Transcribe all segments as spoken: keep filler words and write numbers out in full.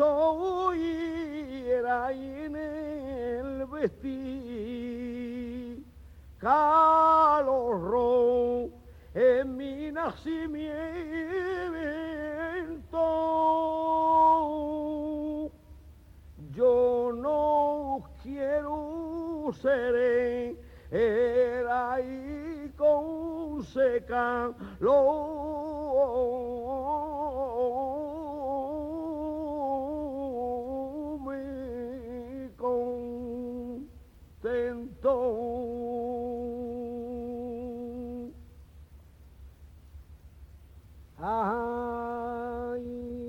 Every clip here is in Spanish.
soy era en el vestir, calor en mi nacimiento. Yo no quiero ser era y con seca lo me contento. Ay,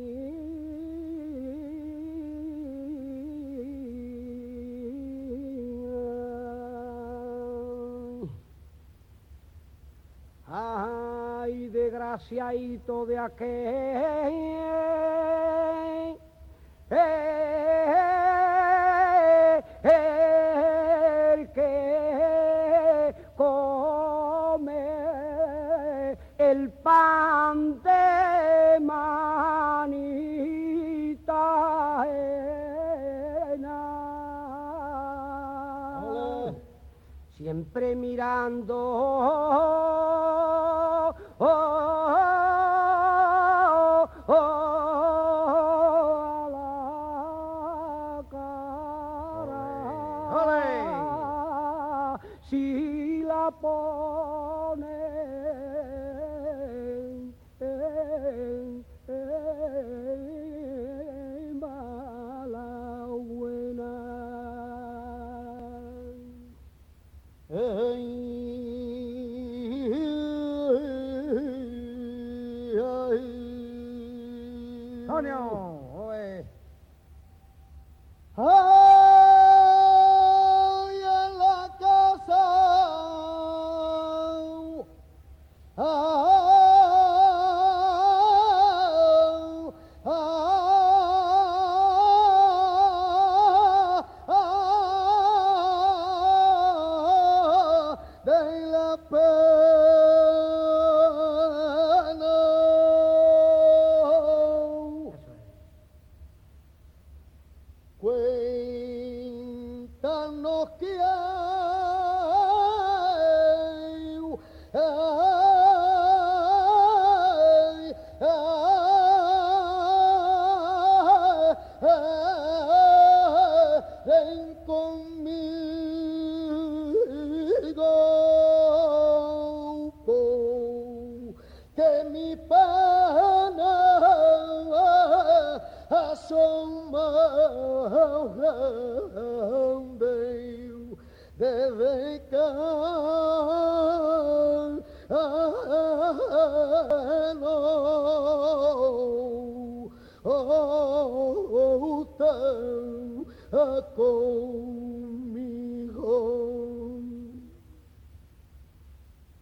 ay, desgraciadito de aquel el que come el pan de manita ajena. Ole. Siempre mirando oh, oh, oh, a la cara. Ole. Si la pone en, en mala buena. Ay, ay. Antonio, Oye. ay, en la casa, ay, ay, ay, de la pena. Cuéntanos que hay, ay, ay, ay, ven conmigo, que mi pena asoma debe caer no oh, oh, oh,